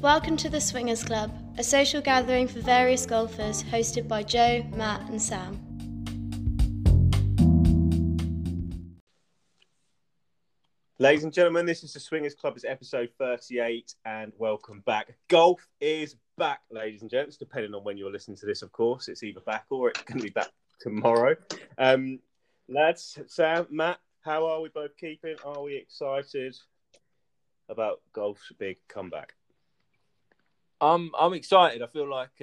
Welcome to the Swingers Club, a social gathering for various golfers hosted by Joe, Matt and Sam. Ladies and gentlemen, this is the Swingers Club. It's episode 38 and welcome back. Golf is back, ladies and gents, depending on when you're listening to this, of course. It's either back or it's going to be back tomorrow. Lads, Sam, Matt, how are we both keeping? Are we excited about golf's big comeback? I'm excited. I feel like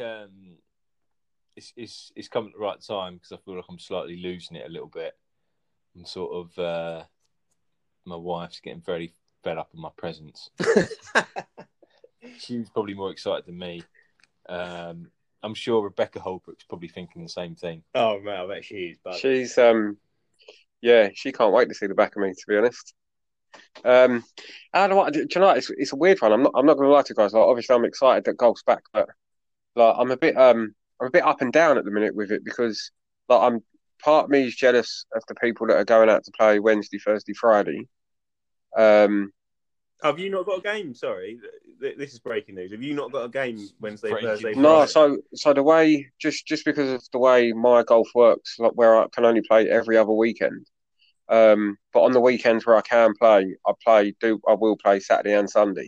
it's come at the right time because I feel like I'm slightly losing it a little bit. I'm sort of my wife's getting very fed up with my presence. She's probably more excited than me. I'm sure Rebecca Holbrook's probably thinking the same thing. Oh man, I bet she is. But... She's she can't wait to see the back of me, to be honest. I don't know what. Do you know what? It's a weird one. I'm not going to lie to you guys. Like, obviously, I'm excited that golf's back, but like, I'm a bit up and down at the minute with it because like part of me is jealous of the people that are going out to play Wednesday, Thursday, Friday. Have you not got a game? Sorry, this is breaking news. Have you not got a game Wednesday, Thursday, Friday? No, so the way just because of the way my golf works, like where I can only play every other weekend. But on the weekends where I can play, I will play Saturday and Sunday.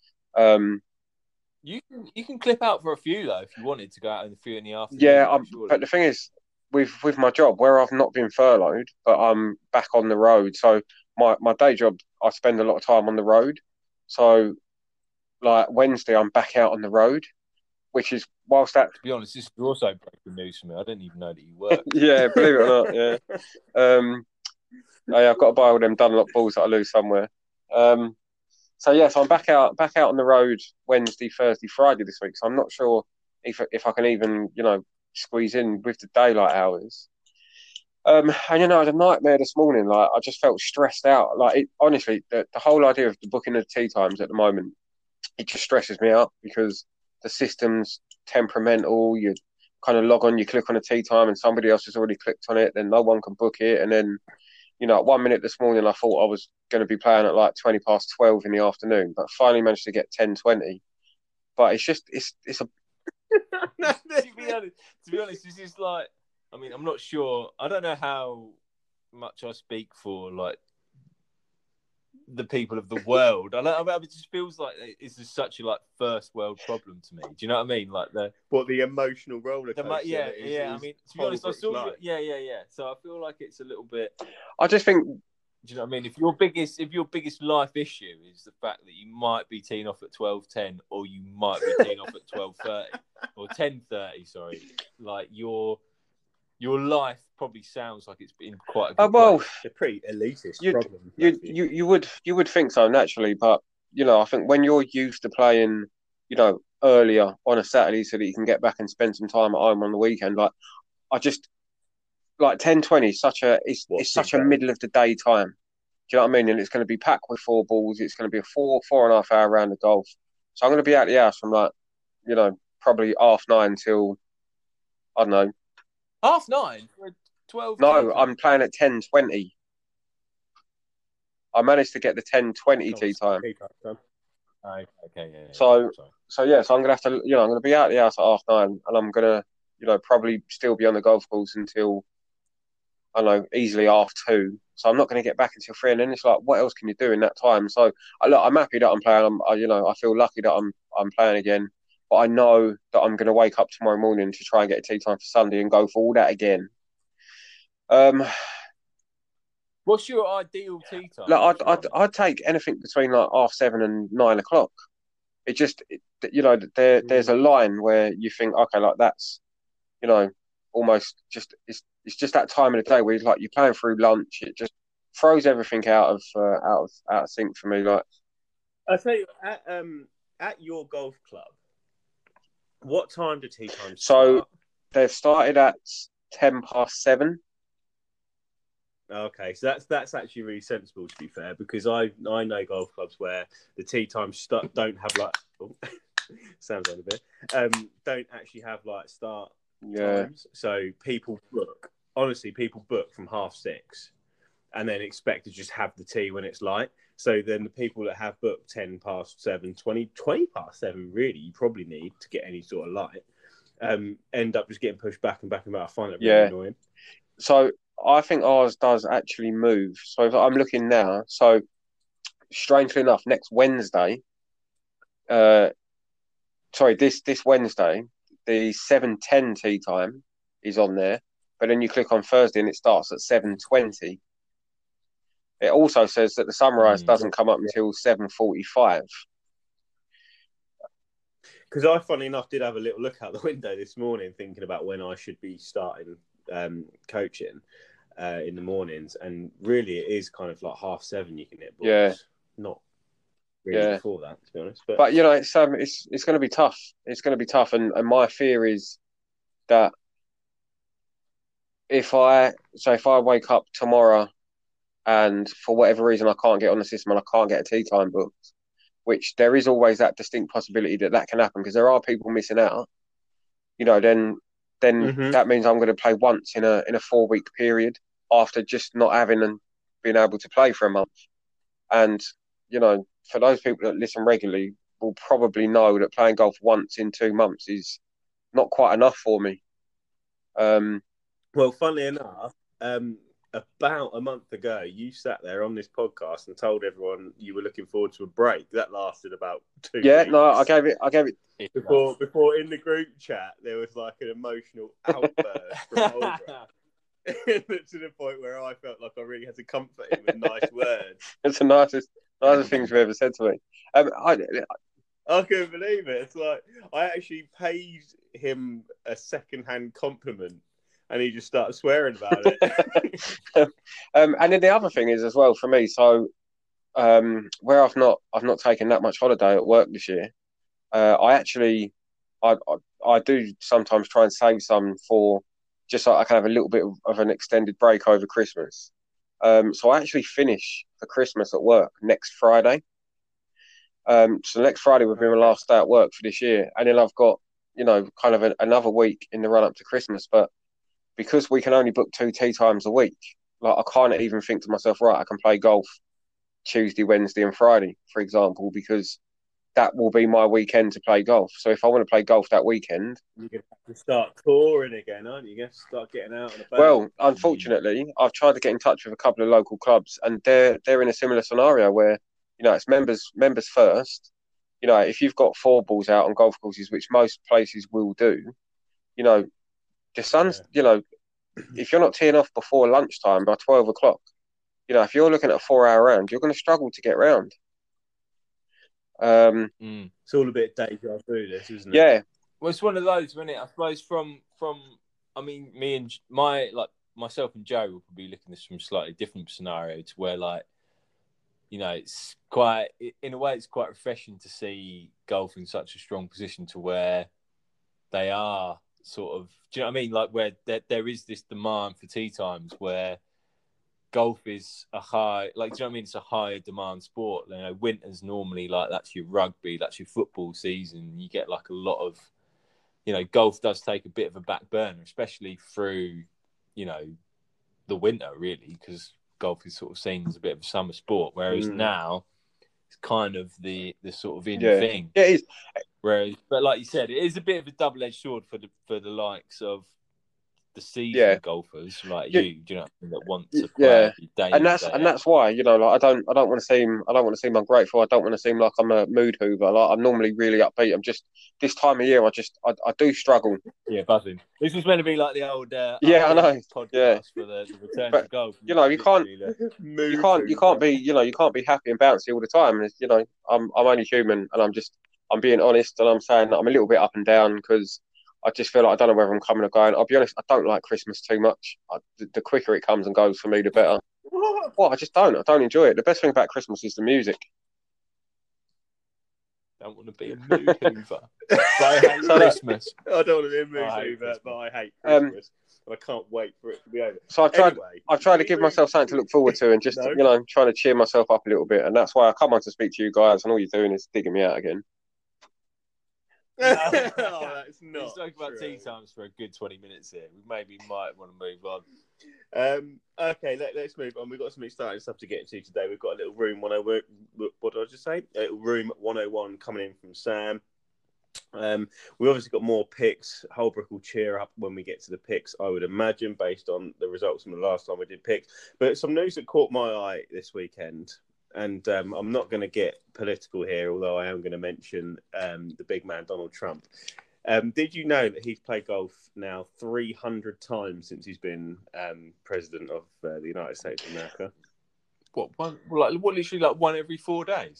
You can clip out for a few though if you wanted to go out in a few in the afternoon. Yeah, but the thing is, with my job, where I've not been furloughed, but I'm back on the road. So my day job, I spend a lot of time on the road. So like Wednesday, I'm back out on the road, which is whilst that. To be honest, this is also breaking news for me. I didn't even know that you worked. Yeah, believe it or not, yeah. I've got to buy all them Dunlop balls that I lose somewhere. So I'm back out on the road Wednesday, Thursday, Friday this week. So I'm not sure if I can even squeeze in with the daylight hours. And I had a nightmare this morning. Like I just felt stressed out. Like honestly, the whole idea of the booking of tee times at the moment, it just stresses me out because the system's temperamental. You kind of log on, you click on a tee time, and somebody else has already clicked on it. Then no one can book it, and then. At 1 minute this morning, I thought I was going to be playing at like 20 past 12 in the afternoon, but finally managed to get 10:20. But it's a. To be honest, this is like. I mean, I'm not sure. I don't know how much I speak for like the people of the world. It just feels like it's just such a like first world problem to me. Do you know what I mean? Like the emotional roller coaster. Yeah. I mean, to be honest, I saw. Yeah. So I feel like it's a little bit. I just think. Do you know what I mean? If your biggest life issue is the fact that you might be teeing off at 12:10 or you might be teeing off at 12:30 or 10:30, sorry, like your life probably sounds like it's been quite a good well, place. It's a pretty elitist problem. You would think so naturally, but I think when you're used to playing, earlier on a Saturday so that you can get back and spend some time at home on the weekend, like I just like 10:20 is such a middle of the day time. Do you know what I mean? And it's going to be packed with 4 balls. It's going to be a 4.5 hour round of golf. So I'm going to be out the house from like, probably 9:30 till I don't know. 9:30 for 12. No, I'm playing at 10:20. I managed to get the 10:20 tee time. Okay, yeah. So I'm gonna have to, I'm gonna be out the house at 9:30, and I'm gonna, probably still be on the golf course until I don't know, easily 2:30. So I'm not gonna get back until 3, and then it's like, what else can you do in that time? So I'm happy that I'm playing. I feel lucky that I'm playing again. But I know that I'm going to wake up tomorrow morning to try and get a tee time for Sunday and go for all that again. What's your ideal tee time? Look, I'd take anything between like 7:30 and 9 o'clock. It just, there's a line where you think, okay, like that's, almost just it's just that time of the day where you're playing through lunch. It just throws everything out of sync for me. Like I tell you, at your golf club. What time do tee times start? So they've started at 7:10. Okay, so that's actually really sensible, to be fair, because I know golf clubs where the tee times don't have like sounds like a bit don't actually have like start times. So people book from 6:30, and then expect to just have the tea when it's light. So then the people that have booked 10 past 7, 20 past 7, really, you probably need to get any sort of light, end up just getting pushed back and back and back. I find it really annoying. So I think ours does actually move. So if I'm looking now, so strangely enough, next Wednesday, this Wednesday, the 7:10 tea time is on there, but then you click on Thursday and it starts at 7:20. It also says that the sunrise doesn't come up until 7:45. Because I, funnily enough, did have a little look out the window this morning thinking about when I should be starting coaching in the mornings, and really it is kind of like 7:30 you can hit balls. Not really before that, to be honest. But you know, it's going to be tough. It's going to be tough, and my fear is that if I wake up tomorrow and for whatever reason I can't get on the system and I can't get a tea time booked, which there is always that distinct possibility that can happen because there are people missing out, you know, then that means I'm going to play once in a 4-week period after just not having and being able to play for a month. And, you know, for those people that listen regularly will probably know that playing golf once in 2 months is not quite enough for me. Well, funnily enough, about a month ago, you sat there on this podcast and told everyone you were looking forward to a break. That lasted about 2 weeks. Yeah, no, I gave it. Before in the group chat, there was like an emotional outburst from Holbrook. To the point where I felt like I really had to comfort him with nice words. It's the nicest things you've ever said to me. I couldn't believe it. It's like I actually paid him a second-hand compliment, and he just started swearing about it. And then the other thing is as well for me. So, where I've not taken that much holiday at work this year, I do sometimes try and save some for just so I can have a little bit of an extended break over Christmas. So I actually finish for Christmas at work next Friday. So next Friday will be my last day at work for this year, and then I've got, you know, kind of another week in the run up to Christmas. But because we can only book 2 tea times a week, like I can't even think to myself, right, I can play golf Tuesday, Wednesday, and Friday, for example, because that will be my weekend to play golf. So if I want to play golf that weekend, you're going to have to start touring again, aren't you? You're going to have to start getting out on the boat. Well, unfortunately, I've tried to get in touch with a couple of local clubs, and they're in a similar scenario where, you know, it's members first. You know, if you've got 4 balls out on golf courses, which most places will do, you know, the sun's, you know, if you're not teeing off before lunchtime by 12 o'clock, you know, if you're looking at a 4-hour round, you're going to struggle to get round. It's all a bit deja vu, this, isn't it? Yeah. Well, it's one of those, isn't it? I suppose from I mean, me and myself and Joe will probably look at this from a slightly different scenario to where, like, you know, it's quite, in a way, it's quite refreshing to see golf in such a strong position to where they are sort of, do you know what I mean? Like where there is this demand for tea times where golf is a high, like, do you know what I mean? It's a higher demand sport. You know, winter's normally like, that's your rugby, that's your football season. You get like a lot of, you know, golf does take a bit of a back burner, especially through, you know, the winter really, because golf is sort of seen as a bit of a summer sport. Whereas now it's kind of the sort of thing. Yeah, it is. Whereas, but like you said, it is a bit of a double-edged sword for the likes of the seasoned golfers like you. Do you know, that want to play day and that's why, you know, like I don't want to seem ungrateful. I don't want to seem like I'm a mood hoover. Like I'm normally really upbeat. I'm just this time of year. I do struggle. Yeah, buzzing. This was meant to be like the old I know podcast for the return to golf. You know, you can't be, you know, you can't be happy and bouncy all the time. And, you know, I'm only human, and I'm being honest, and I'm saying that I'm a little bit up and down because I just feel like I don't know whether I'm coming or going. I'll be honest, I don't like Christmas too much. The quicker it comes and goes for me, the better. Well, I just don't. I don't enjoy it. The best thing about Christmas is the music. Don't want to be a mood hoover. But I hate Christmas. I don't want to be a mood hoover, but I hate Christmas. And I can't wait for it to be over. So I've tried to give myself something to look forward to and just, you know, trying to cheer myself up a little bit. And that's why I come on to speak to you guys, and all you're doing is digging me out again. No, that's not. Let's talk about tea times for a good 20 minutes here. We maybe might want to move on. Okay, let's move on. We've got some exciting stuff to get to today. We've got a little room 101. What did I just say? A little room 101 coming in from Sam. We obviously got more picks. Holbrook will cheer up when we get to the picks, I would imagine, based on the results from the last time we did picks. But some news that caught my eye this weekend, and I'm not going to get political here, although I am going to mention the big man, Donald Trump. Did you know that he's played golf now 300 times since he's been president of the United States of America? What one? Like what? Literally, like one every 4 days.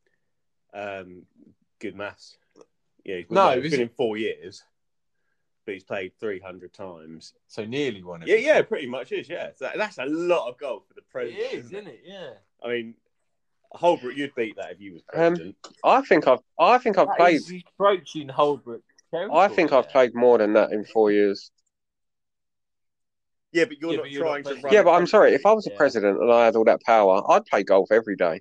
Good maths. Yeah, he's been in 4 years, but he's played 300 times. So nearly one. Yeah, pretty much is. Yeah, that's a lot of golf for the president. It is, isn't it? Yeah. I mean, Holbrook, you'd beat that if you was president. I think I've played. He's approaching Holbrook. I think I've played more than that in 4 years. Yeah, but you're not trying to run. Yeah, but I'm sorry. If I was a president and I had all that power, I'd play golf every day.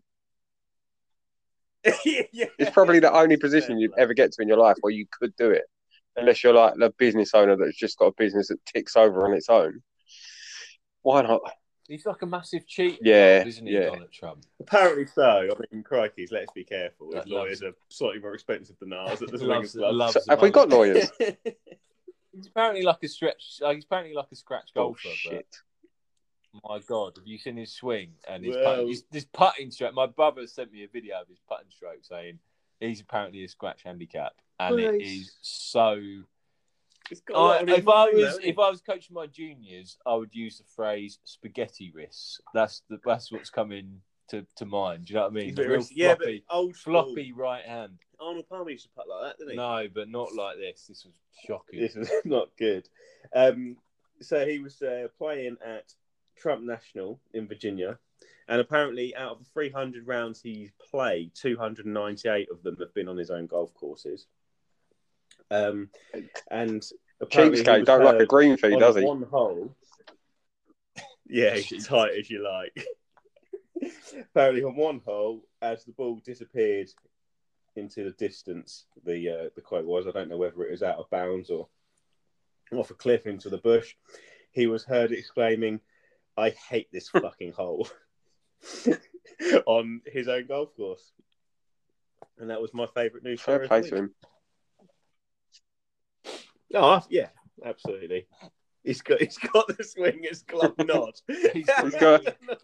Yeah. It's probably the only position you'd ever get to in your life where you could do it, unless you're like the business owner that's just got a business that ticks over on its own. Why not? He's like a massive cheater, isn't he, Donald Trump? Apparently so. I mean, crikey, let's be careful. His lawyers are slightly more expensive than ours at the Swingers Club. So have we got lawyers? He's apparently like a stretch. He's apparently like a scratch golfer. Shit. But my God, have you seen his swing and his putting stroke? My brother sent me a video of his putting stroke saying he's apparently a scratch handicap, and it is so. If I was coaching my juniors, I would use the phrase "spaghetti wrists." That's what's coming to mind. Do you know what I mean? But old floppy right hand. Arnold Palmer used to putt like that, didn't he? No, but not like this. This was shocking. This was not good. So he was playing at Trump National in Virginia, and apparently out of the 300 rounds he's played, 298 of them have been on his own golf courses. And cheapskate don't like a green fee, does he? One hole. Yeah, he's tight as you like. Apparently, on one hole, as the ball disappeared into the distance, the quote was, I don't know whether it was out of bounds or off a cliff into the bush, he was heard exclaiming, "I hate this fucking hole," on his own golf course. And that was my favourite news story. Fair play to him. Oh, yeah, absolutely. He's got the swingers club nod. He's got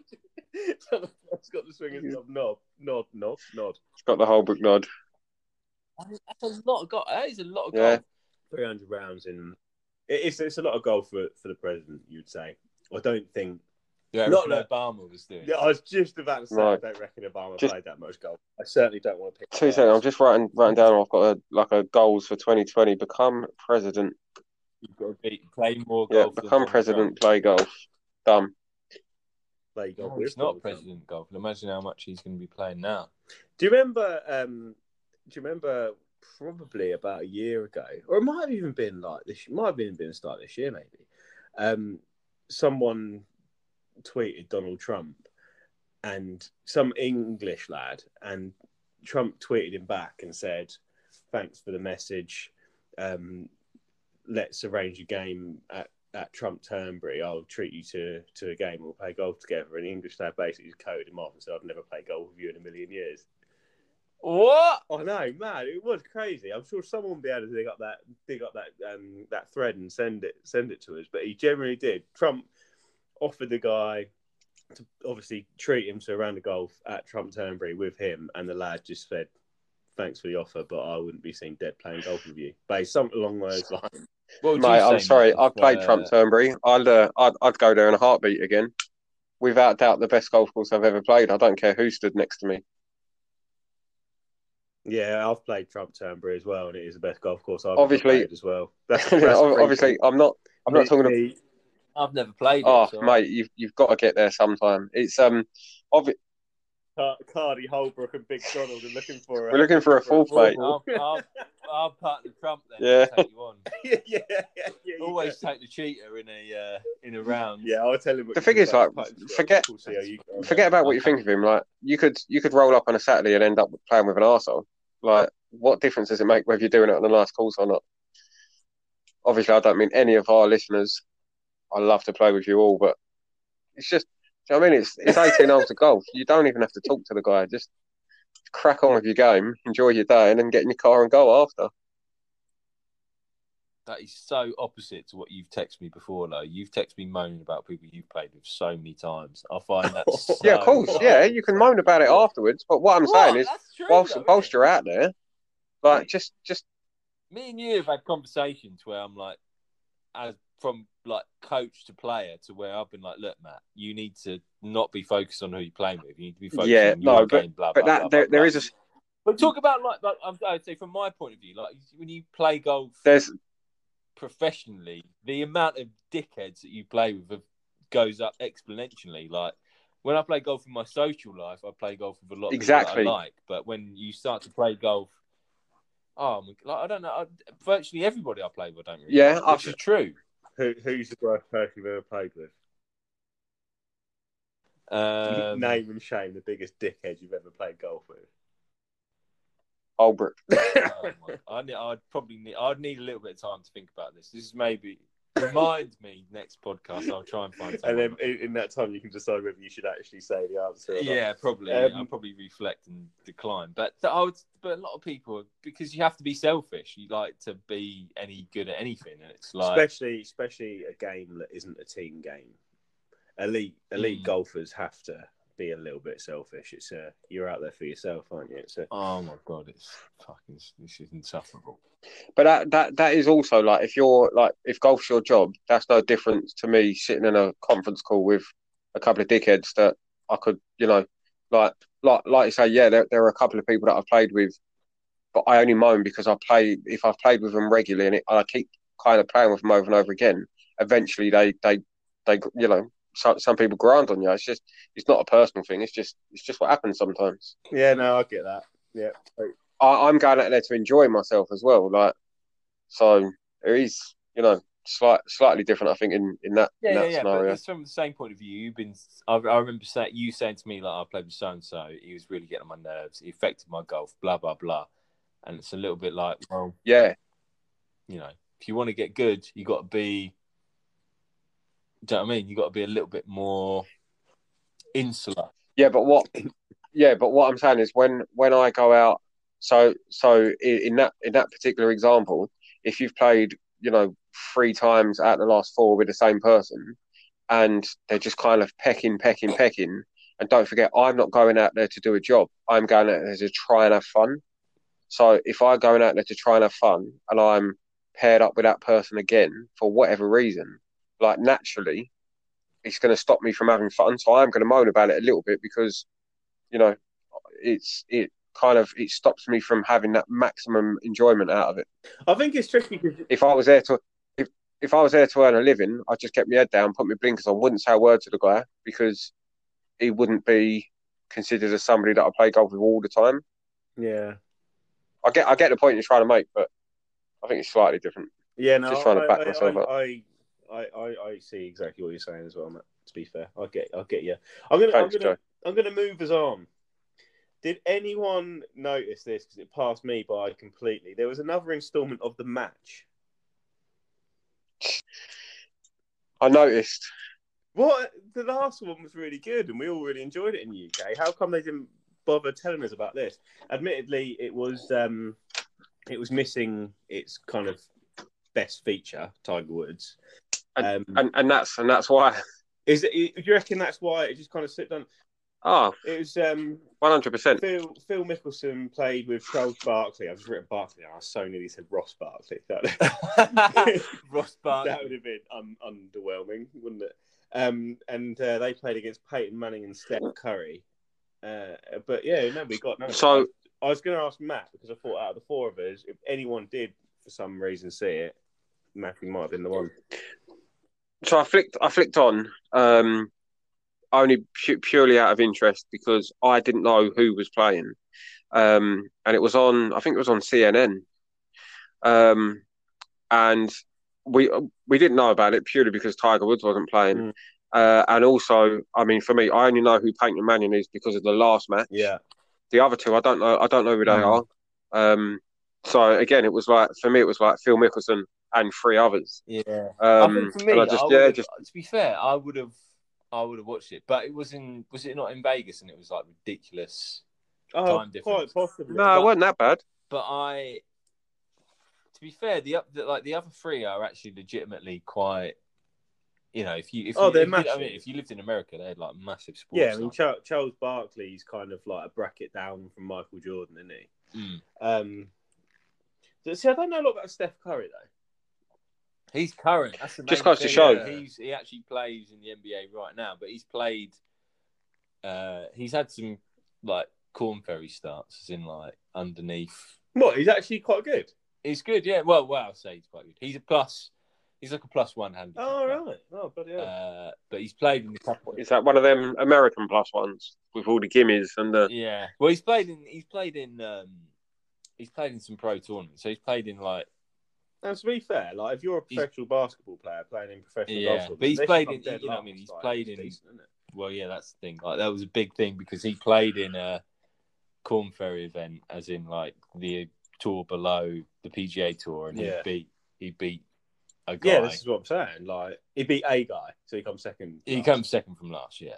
the swingers club nod. He's got the Holbrook nod. That's a lot of golf. That is a lot of golf. 300 rounds in. It's a lot of golf for the president, you'd say. I don't think. Yeah, not that Obama was doing. Yeah, I was just about to say, I don't reckon Obama played that much golf. I certainly don't want to pick. 2 seconds. I'm just writing down. I've got a goals for 2020. Become president. You've got to play more golf. Yeah, become president. Play golf. Done. Play golf. He's not president golf. Imagine how much he's going to be playing now. Do you remember? Probably about a year ago, or it might have even been like this. Might have been the start of this year, maybe. Someone tweeted Donald Trump and some English lad, and Trump tweeted him back and said, "Thanks for the message. Let's arrange a game at Trump Turnberry. I'll treat you to a game. We'll play golf together." And the English lad basically just coded him off and said, "I've never played golf with you in a million years." What? I know, man. It was crazy. I'm sure someone will be able to dig up that thread and send it to us. But he generally did. Trump offered the guy to obviously treat him to a round of golf at Trump Turnberry with him, and the lad just said, "Thanks for the offer, but I wouldn't be seen dead playing golf with you." But something along those lines. Mate, I'm sorry. I've played Trump Turnberry. I'd go there in a heartbeat again. Without doubt, the best golf course I've ever played. I don't care who stood next to me. Yeah, I've played Trump Turnberry as well, and it is the best golf course I've ever played as well. Obviously, I'm not talking about. I've never played it. Oh, so. Mate, you've got to get there sometime. It's Cardi, Holbrook, and Big Donald are looking for. We're looking for a fourth mate. I'll partner Trump then. Yeah. Take you on. yeah. Always take the cheater in a round. Yeah, I'll tell him. The thing is, like, forget about what you think of him. Like, you could roll up on a Saturday and end up playing with an arsehole. Like, what difference does it make whether you're doing it on a nice course or not? Obviously, I don't mean any of our listeners I love to play with you all, but it's just, do you know what I mean? It's 18 holes of golf. You don't even have to talk to the guy. Just crack on with your game, enjoy your day, and then get in your car and go after. That is so opposite to what you've texted me before, though. You've texted me moaning about people you've played with so many times. I find that so Yeah, of course. Yeah, you can moan about it afterwards. But what I'm saying is, That's true, whilst you're out there, like just me and you have had conversations where I'm like, as from like coach to player, to where I've been like, look, Matt, you need to not be focused on who you're playing with. You need to be focused on your game. Blah blah. But that blah, there blah, is blah. a. But talk about like I would say from my point of view, like when you play golf. There's Professionally, the amount of dickheads that you play with goes up exponentially. Like when I play golf in my social life, I play golf with a lot of people that I like. But when you start to play golf, like I don't know, virtually everybody I play with, I don't really. Yeah, which is true. Who's the worst person you've ever played with? Name and shame the biggest dickhead you've ever played golf with. Holbrook. I'd need a little bit of time to think about this. This is maybe remind me next podcast. I'll try and find something. And then in that time, you can decide whether you should actually say the answer. Yeah, probably. I'll probably reflect and decline. But but a lot of people, because you have to be selfish. You like to be any good at anything, and it's like especially a game that isn't a team game. Elite golfers have to be a little bit selfish. It's you're out there for yourself, aren't you? Oh my god, this is insufferable. But that is also like if golf's your job, that's no different to me sitting in a conference call with a couple of dickheads that I could, like you say, yeah, there are a couple of people that I've played with, but I only moan because if I've played with them regularly and I keep kind of playing with them over and over again, eventually they some people grind on you. It's not a personal thing. It's just what happens sometimes. Yeah, no, I get that. Yeah, I'm going out there to enjoy myself as well. Like, so there is, slightly different. I think in that scenario. But it's from the same point of view. You've been. I remember you saying to me like, I played with so and so. He was really getting on my nerves. He affected my golf. Blah blah blah. And it's a little bit like, well, yeah, if you want to get good, you got to be. Do you know what I mean? You got to be a little bit more insular. Yeah, but what I'm saying is when I go out, so in that particular example, if you've played 3 times out of the last 4 with the same person, and they're just kind of pecking, and don't forget, I'm not going out there to do a job. I'm going out there to try and have fun. So if I'm going out there to try and have fun, and I'm paired up with that person again for whatever reason, like naturally, it's going to stop me from having fun. So I'm going to moan about it a little bit because, it stops me from having that maximum enjoyment out of it. I think it's tricky because if I was there to earn a living, I'd just get my head down, put my blinkers on, wouldn't say a word to the guy because he wouldn't be considered as somebody that I play golf with all the time. Yeah, I get the point you're trying to make, but I think it's slightly different. Yeah, no, just trying to back myself up. I see exactly what you're saying as well, Matt. To be fair, I get you. I'm gonna move us on. Did anyone notice this? Because it passed me by completely. There was another instalment of The Match. I noticed. What? The last one was really good, and we all really enjoyed it in the UK. How come they didn't bother telling us about this? Admittedly, it was missing its kind of best feature, Tiger Woods. And that's why. Do you reckon that's why it just kind of slipped on? Oh, it was 100%. Phil Mickelson played with Charles Barkley. I've just written Barkley. I so nearly said Ross Barkley. Ross Barkley. That would have been underwhelming, wouldn't it? And they played against Peyton Manning and Steph Curry. But yeah, no, we got none. So I was going to ask Matt because I thought out of the 4 of us, if anyone did for some reason see it, Matthew might have been the one. So I flicked on only purely out of interest because I didn't know who was playing, and it was on. I think it was on CNN, and we didn't know about it purely because Tiger Woods wasn't playing, and also, I mean, for me, I only know who Peyton Manning is because of the last match. Yeah, the other 2, I don't know who they are. So again, it was like for me, it was like Phil Mickelson and three others. Yeah, I think for me, And I just yeah, just to be fair, I would have watched it, but it was it not in Vegas, and it was like ridiculous time difference. Quite possibly. no, it wasn't that bad. But to be fair, the other three are actually legitimately quite. You know, they're massive. If you lived in America, they had like massive sports. Yeah, I mean Charles Barkley's kind of like a bracket down from Michael Jordan, isn't he? See, I don't know a lot about Steph Curry though. He's current. That's the main Just goes to thing. show. He actually plays in the NBA right now, but he's played. He's had some like Corn Ferry starts, as in like underneath. What? He's actually quite good. He's good, yeah. Well, I'll say he's quite good. He's a plus. He's like a +1 handicap. Oh right. Oh, bloody hell. But he's played in the couple. Is that one of them American +1s with all the gimmies and the? Yeah. Well, he's played in some pro tournaments. So he's played in like. And to be fair, like if you're a professional basketball player playing in professional golf, but he's played in. You know what I mean? He's played in. Decent, well, yeah, that's the thing. Like that was a big thing because he played in a Corn Ferry event, as in like the tour below the PGA Tour, and he beat a guy. Yeah, this is what I'm saying. Like he beat a guy, so he comes second. He comes second from last. Yeah.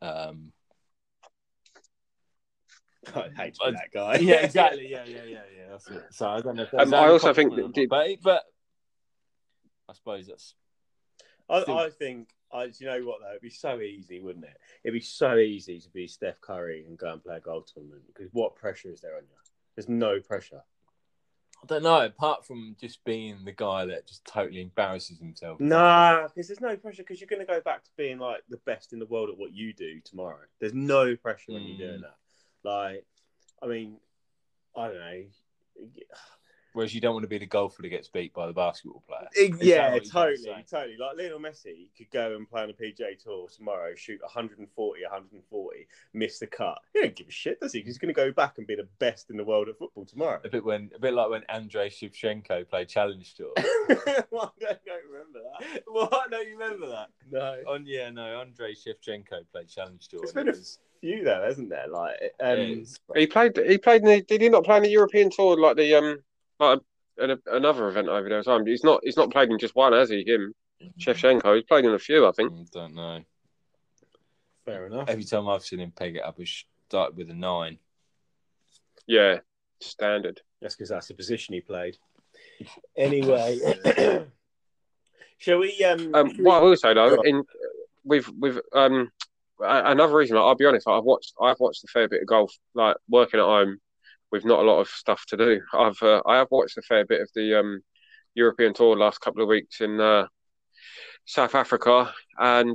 I hate to be that guy. Yeah, exactly. Yeah. That's it. So I don't know. If I also think that, but I suppose that's. I think. Do you know what though? It'd be so easy, wouldn't it? It'd be so easy to be Steph Curry and go and play a golf tournament because what pressure is there on you? There's no pressure. I don't know. Apart from just being the guy that just totally embarrasses himself. Nah, because there's no pressure because you're going to go back to being like the best in the world at what you do tomorrow. There's no pressure when you're doing that. Like, I mean, I don't know. Whereas you don't want to be the golfer that gets beat by the basketball player. Yeah, totally. Like Lionel Messi could go and play on a PGA Tour tomorrow, shoot 140, miss the cut. He don't give a shit, does he? Because he's going to go back and be the best in the world at football tomorrow. A bit like when Andrei Shevchenko played Challenge Tour. Well, I don't remember that. What? Don't you remember that? No. Andrei Shevchenko played Challenge Tour. There's been a few though, hasn't there? Like, he played. Did he not play in the European Tour like the like another event over there as well? He's not played in just one, has he? Him, Shevchenko. He's played in a few, I think. Don't know. Fair enough. Every time I've seen him peg it up, it started with a 9. Yeah, standard. That's because that's the position he played. Anyway, shall we? What I will say though, with another reason, I'll be honest, I've watched a fair bit of golf, like working at home with not a lot of stuff to do. I have watched a fair bit of the European Tour last couple of weeks in South Africa, and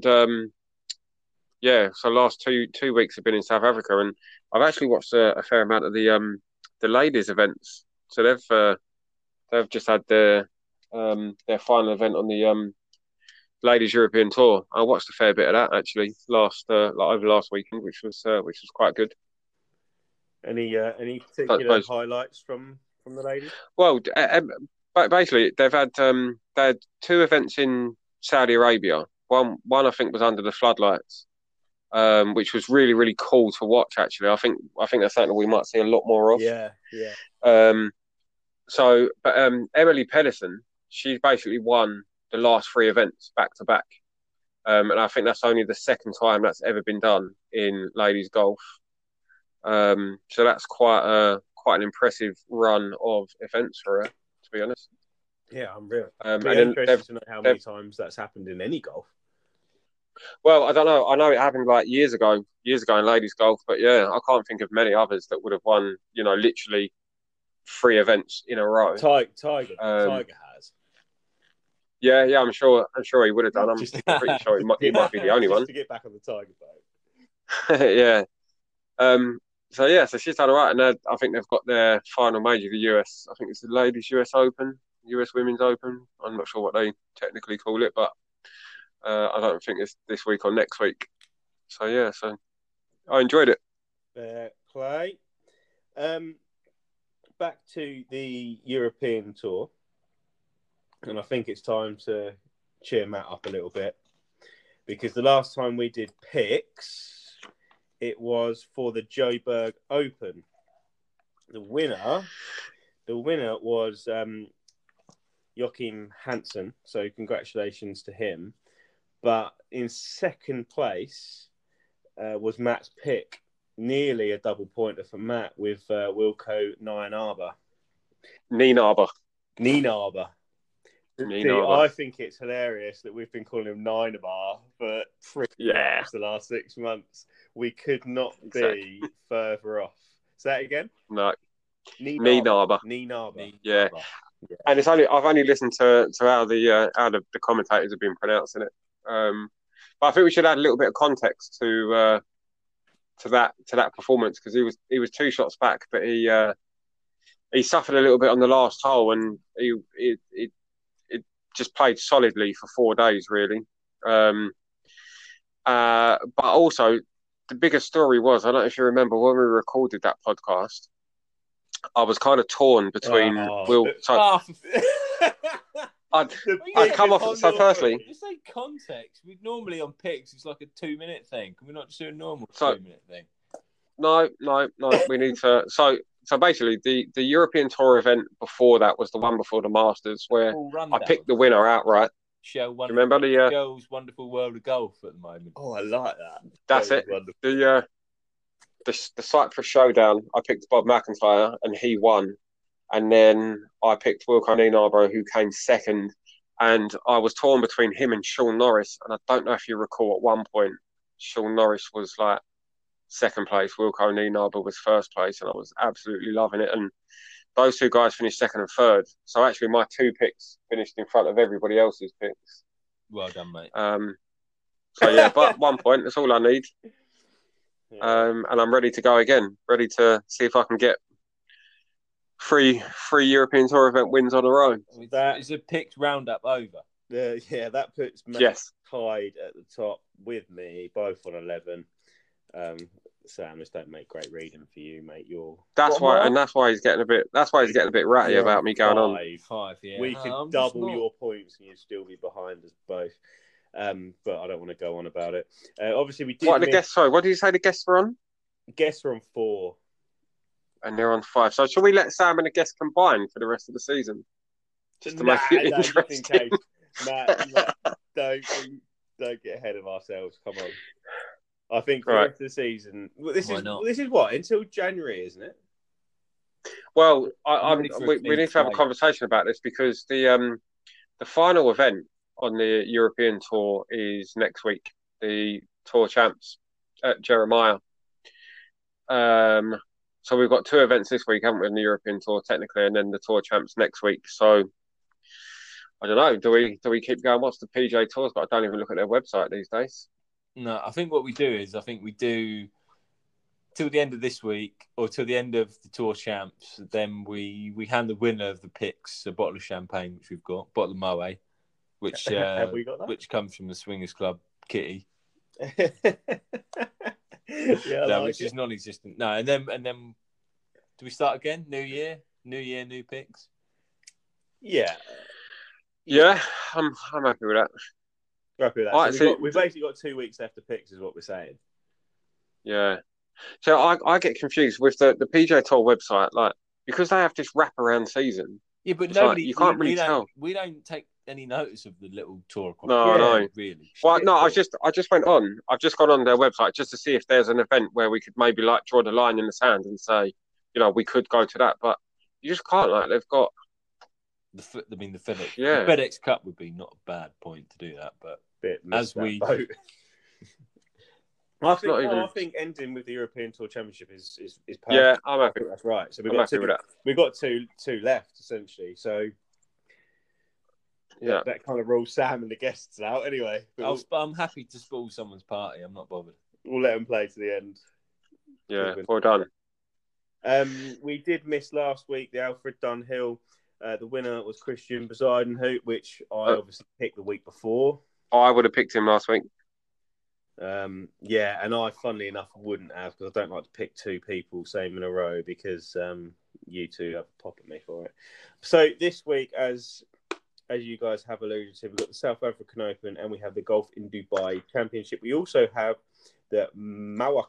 so last two weeks have been in South Africa, and I've actually watched a fair amount of the ladies events. So they've just had their final event on the ladies European Tour. I watched a fair bit of that actually over last weekend, which was quite good. Any particular highlights from the ladies? Well, basically they've had 2 events in Saudi Arabia. One I think was under the floodlights, which was really, really cool to watch. Actually, I think that's something that we might see a lot more of. Yeah. Emily Pedersen, she's basically won the last 3 events back to back, and I think that's only the second time that's ever been done in ladies golf. So that's quite an impressive run of events for her, to be honest. Yeah, I'm really interested to know how many times that's happened in any golf. Well, I don't know. I know it happened like years ago in ladies golf, but yeah, I can't think of many others that would have won, literally 3 events in a row. Tiger has. Yeah, I'm sure he would have done. I'm pretty sure he might be the only one. To get back on the Tiger boat. Yeah. So she's done all right, and I think they've got their final major, the US. I think it's the Ladies US Open, US Women's Open. I'm not sure what they technically call it, but I don't think it's this week or next week. So yeah, I enjoyed it. Fair play. Back to the European Tour, and I think it's time to cheer Matt up a little bit because the last time we did picks, it was for the Joburg Open. The winner was Joachim Hansen. So congratulations to him. But in second place was Matt's pick. Nearly a double pointer for Matt with Wilco Nienaber. Nienaber. See, I think it's hilarious that we've been calling him Nienaber for pretty much the last 6 months. We could not be further off. Say that again? No. Nienaber. Yeah. And I've only listened to how the commentators have been pronouncing it. But I think we should add a little bit of context to that performance, because he was 2 shots back, but he suffered a little bit on the last hole, and he just played solidly for 4 days, really. But also, the biggest story was, I don't know if you remember when we recorded that podcast, I was kind of torn between I'd come off. So firstly, you say context. We normally on picks, it's like a 2-minute thing. Can we not just do a normal 2-minute thing? No. We need to. So basically, the European Tour event before that was the one before the Masters, where I picked the winner outright. Remember the girls' wonderful world of golf at the moment. Oh, I like that. That's it. Wonderful. The Cyprus Showdown, I picked Bob McIntyre and he won. And then I picked Wilco Nienaber, who came second. And I was torn between him and Sean Norris. And I don't know if you recall, at one point, Sean Norris was like second place. Wilco Nienaber was first place. And I was absolutely loving it. And those 2 guys finished second and third. So actually my 2 picks finished in front of everybody else's picks. Well done, mate. So yeah, but 1 point, that's all I need. And I'm ready to go again. Ready to see if I can get three European Tour event wins on a row. That is a picked roundup over. That puts Matt tied at the top with me, both on 11. Sam, this don't make great reading for you, mate. That's why he's getting a bit ratty about me going on. 5, yeah. We could double your points and you'd still be behind us both. But I don't want to go on about it. Obviously, we did. What did you say the guests were on? Guests are on 4. And they're on 5. So shall we let Sam and the guests combine for the rest of the season? Just to make it interesting. Matt, don't get ahead of ourselves. Come on. I think for the rest of the season, this is what, until January, isn't it? Well, we need to have a conversation about this, because the final event on the European Tour is next week, the Tour Champs at Jeremiah. So we've got 2 events this week, haven't we, in the European Tour technically, and then the Tour Champs next week. So I don't know. Do we keep going? What's the PGA Tour's got? I don't even look at their website these days. No, I think what we do is we do till the end of this week, or till the end of the Tour Champs. Then we hand the winner of the picks a bottle of champagne, which we've got, bottle of Moet, which have we got that? Which comes from the Swingers Club kitty. Which is non-existent. No, and then do we start again? New year, new picks. Yeah, I'm happy with that. Right, so we've basically got 2 weeks left of picks, is what we're saying. Yeah. So I get confused with the PGA Tour website, like, because they have this wraparound season. Yeah, but nobody, you can't really tell. We don't take any notice of the little tour. No. Really. Well, no, I just went on. I've just gone on their website just to see if there's an event where we could maybe like draw the line in the sand and say, we could go to that, but you just can't. Like, they've got the FedEx. Yeah. The FedEx Cup would be not a bad point to do that, but I think ending with the European Tour Championship is perfect. Yeah, I'm happy. That's right. So we've got two left essentially. So that kind of rules Sam and the guests out anyway. I'm happy to spoil someone's party. I'm not bothered. We'll let them play to the end. Yeah, well done. We did miss last week the Alfred Dunhill. The winner was Christian Bezuidenhout, which I obviously picked the week before. I would have picked him last week. And I, funnily enough, wouldn't have, because I don't like to pick 2 people same in a row, because you 2 have a pop at me for it. So this week, as you guys have alluded to, we've got the South African Open and we have the Golf in Dubai Championship. We also have the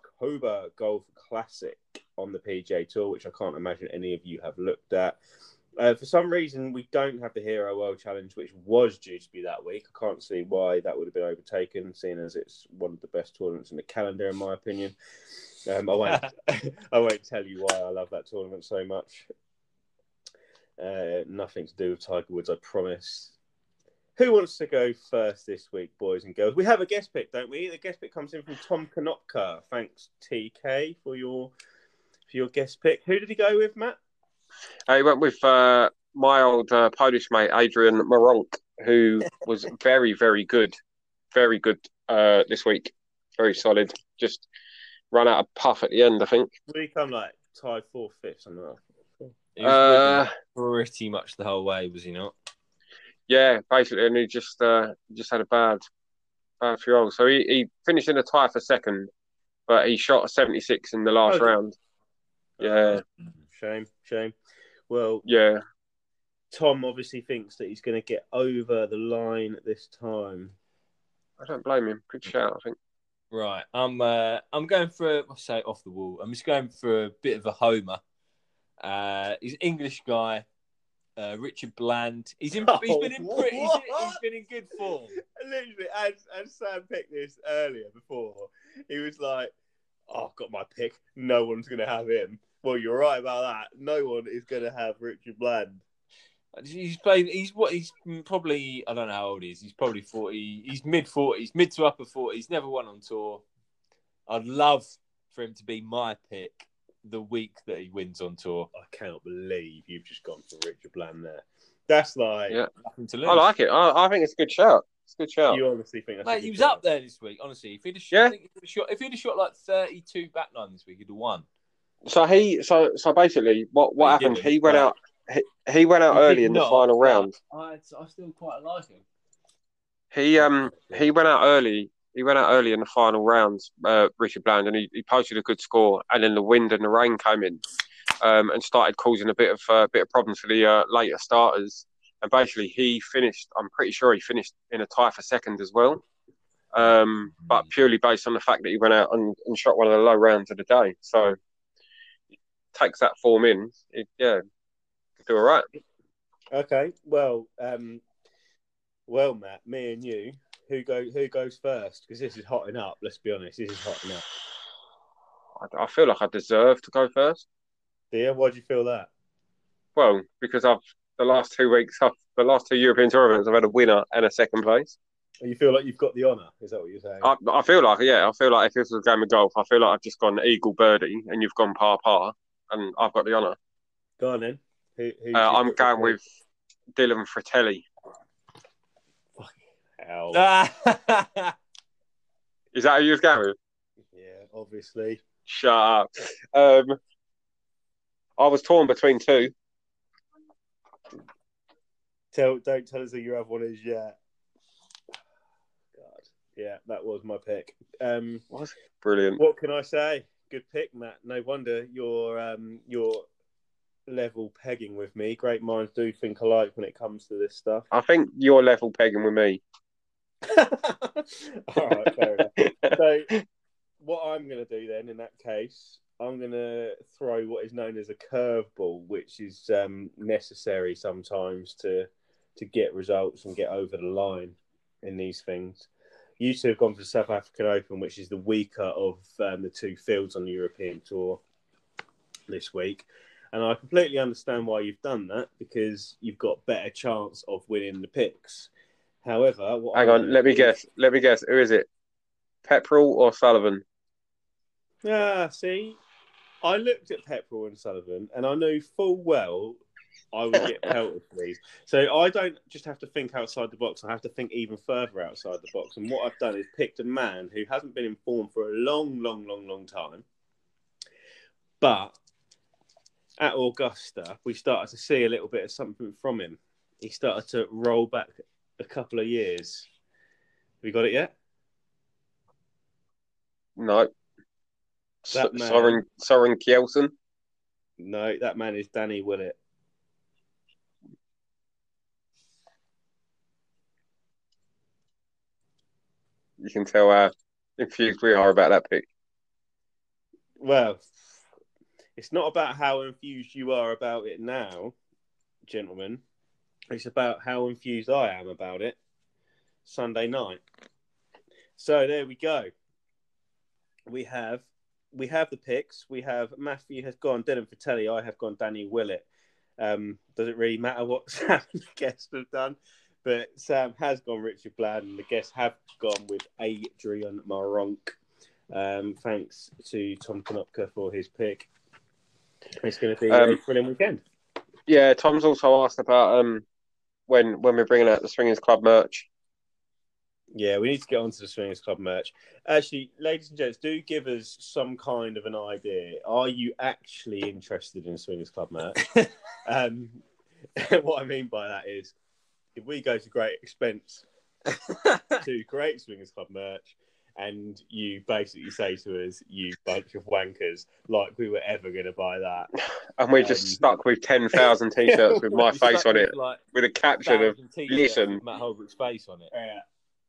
Mawakoba Golf Classic on the PGA Tour, which I can't imagine any of you have looked at. For some reason, we don't have the Hero World Challenge, which was due to be that week. I can't see why that would have been overtaken, seeing as it's one of the best tournaments in the calendar, in my opinion. I won't tell you why I love that tournament so much. Nothing to do with Tiger Woods, I promise. Who wants to go first this week, boys and girls? We have a guest pick, don't we? The guest pick comes in from Tom Konopka. Thanks, TK, for your guest pick. Who did he go with, Matt? He went with my old Polish mate, Adrian Maronk, who was very, very good. Very good this week. Very solid. Just ran out of puff at the end, I think. Did he come like tied 4th, 5th, something like that? He was pretty much the whole way, was he not? Yeah, basically, and he just had a bad few holes. So he finished in a tie for second, but he shot a 76 in the last round. Yeah. Shame. Well, yeah. Tom obviously thinks that he's going to get over the line this time. I don't blame him. Good shout, I think. Right, I'm going for off the wall. I'm just going for a bit of a homer. He's an English guy, Richard Bland. He's been in good form. Literally, as Sam picked this earlier before, he was like, "Oh, I've got my pick. No one's going to have him." Well, you're right about that. No one is going to have Richard Bland. He's probably, I don't know how old he is. He's probably 40. He's mid-40s, mid to upper 40s. Never won on tour. I'd love for him to be my pick the week that he wins on tour. I cannot believe you've just gone for Richard Bland there. That's like nothing to lose. I like it. I think it's a good shout. It's a good shout. You honestly think that's Mate, he was up there this week, honestly. If he'd have shot like 32 back nine this week, he'd have won. So basically what happened, he went out early in the final round. I still quite like him. He went out early. He went out early in the final round, Richard Bland, and he posted a good score. And then the wind and the rain came in, and started causing a bit of problems for the later starters. And basically, he finished. I'm pretty sure he finished in a tie for second as well. But purely based on the fact that he went out and shot one of the low rounds of the day. So takes that form in. Do all right. Okay. Well, Matt, me and you. Who goes first? Because this is hotting up. Let's be honest, this is hotting up. I feel like I deserve to go first. Yeah, why do you feel that? Well, because the last 2 European tournaments, I've had a winner and a second place. You feel like you've got the honour? Is that what you're saying? I feel like if this was a game of golf, I feel like I've just gone eagle birdie and you've gone par, and I've got the honour. Go on then. I'm going with Dylan Fratelli. Hell. Is that who you was going with? Yeah, obviously. Shut up. I was torn between two. Don't tell us who your other one is yet. God, yeah, that was my pick. Was brilliant. What can I say? Good pick, Matt. No wonder you're level pegging with me. Great minds do think alike when it comes to this stuff. I think you're level pegging with me. All right, fair enough. So, what I'm going to do then, in that case, I'm going to throw what is known as a curveball, which is necessary sometimes to get results and get over the line in these things. You two have gone for the South African Open, which is the weaker of the two fields on the European Tour this week. And I completely understand why you've done that, because you've got better chance of winning the picks. However, hang on, let me guess. Who is it? Pepperell or Sullivan? See, I looked at Pepperell and Sullivan, and I knew full well I would get pelted for these. So I don't just have to think outside the box. I have to think even further outside the box. And what I've done is picked a man who hasn't been in form for a long time. But at Augusta, we started to see a little bit of something from him. He started to roll back a couple of years. Have you got it yet? No. Soren Kjeldsen? No, that man is Danny Willett. You can tell how infused we are about that pick. Well, it's not about how infused you are about it now, gentlemen, it's about how enthused I am about it. Sunday night. So there we go. We have the picks. We have Matthew has gone Dylan Fratelli. I have gone Danny Willett. Does it really matter what Sam and the guests have done? But Sam has gone Richard Bland, and the guests have gone with Adrian Maronk. Thanks to Tom Konopka for his pick. It's going to be a brilliant weekend. Yeah, Tom's also asked about when we're bringing out the Swingers Club merch. Yeah, we need to get onto the Swingers Club merch. Actually, ladies and gents, do give us some kind of an idea. Are you actually interested in Swingers Club merch? What I mean by that is, if we go to great expense to create Swingers Club merch, and you basically say to us, you bunch of wankers, like we were ever going to buy that. And we're just stuck with 10,000 T-shirts with my face on it, like, with a caption of, listen. Matt Holbrook's face on it. Yeah.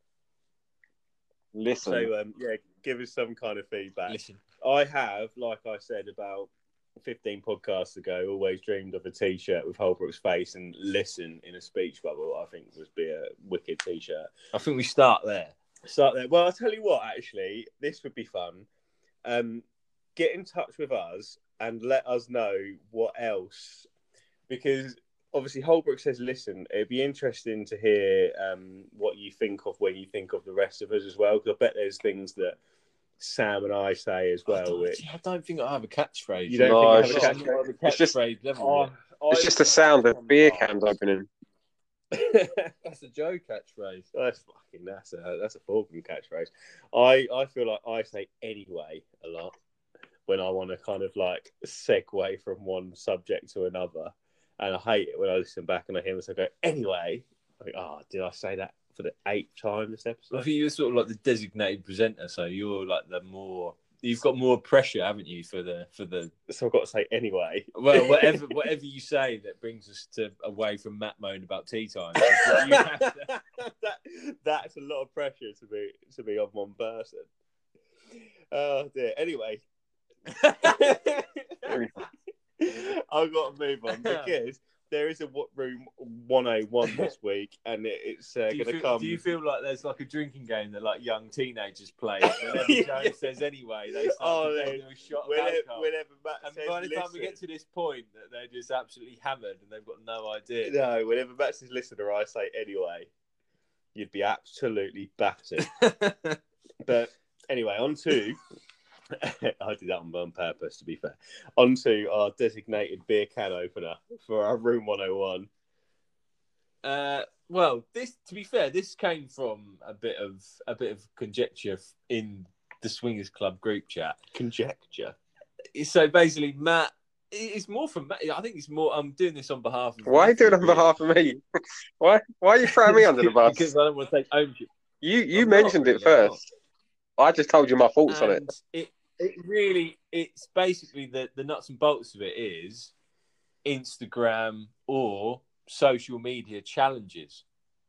Listen. So, give us some kind of feedback. Listen. I have, like I said about 15 podcasts ago, always dreamed of a T-shirt with Holbrook's face and listen in a speech bubble. I think would be a wicked T-shirt. I think we start there. Well, I'll tell you what, actually, this would be fun. Get in touch with us and let us know what else. Because obviously Holbrook says listen. It'd be interesting to hear what you think of when you think of the rest of us as well. Because I bet there's things that Sam and I say as well. I don't think I have a catchphrase. You don't think I have a catchphrase? It's just level. It's just the sound of beer cans opening. That's a Joe catchphrase. That's a Falcon catchphrase. I feel like I say anyway a lot when I want to kind of like segue from one subject to another, and I hate it when I listen back and I hear myself go anyway. I think, did I say that for the 8th time this episode? I think you're sort of like the designated presenter, so you're like you've got more pressure, haven't you, for the. So I've got to say anyway. Well, whatever you say that brings us away from Matt moan about tea time. That's a lot of pressure to be on one person. Oh dear. Anyway, I've got to move on because there is a room 101 this week, and it's going to come. Do you feel like there's like a drinking game that like young teenagers play? Whenever Joe says anyway, they start to do a shot of alcohol. And by the time we get to this point, that they're just absolutely hammered and they've got no idea. No, whenever Matt says listen or I say anyway, you'd be absolutely battered. But anyway, on to... I did that on purpose, to be fair. On to our designated beer can opener for our Room 101. Well, to be fair, this came from a bit of conjecture in the Swingers Club group chat. Conjecture. So basically, Matt, it's more from Matt. I think it's more. I'm doing this on behalf of. Why are you doing it on behalf of me? Why are you throwing me under the bus? Because I don't want to take ownership. You mentioned it first. I just told you my thoughts on it. It's basically the nuts and bolts of it is Instagram or social media challenges,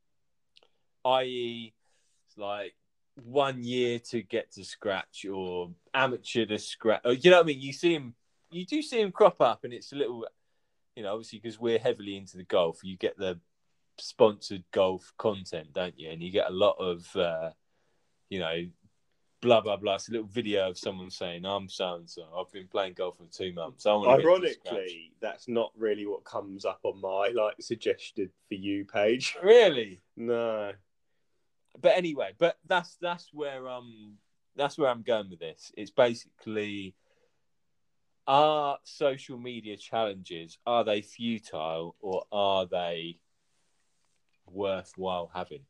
i.e. like 1 year to get to scratch or amateur to scratch. You know what I mean? You do see them crop up, and it's a little, obviously because we're heavily into the golf, you get the sponsored golf content, don't you? And you get a lot of, blah blah blah. It's a little video of someone saying, "I'm so and so. I've been playing golf for 2 months." Ironically, that's not really what comes up on my suggested for you page. Really? No. But anyway, that's where I'm going with this. It's basically, are social media challenges, are they futile or are they worthwhile having?